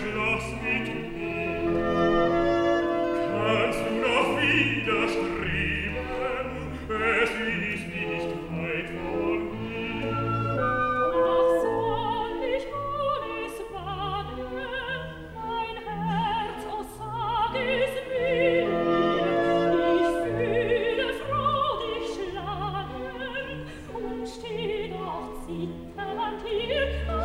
Schloss mit mir. Kannst du noch widerstreben? Es ist nicht weit von mir. Ach, soll ich alles wagen? Mein Herz, oh, sag es mir. Ich fühle froh dich schlagen und steh doch zitternd hier.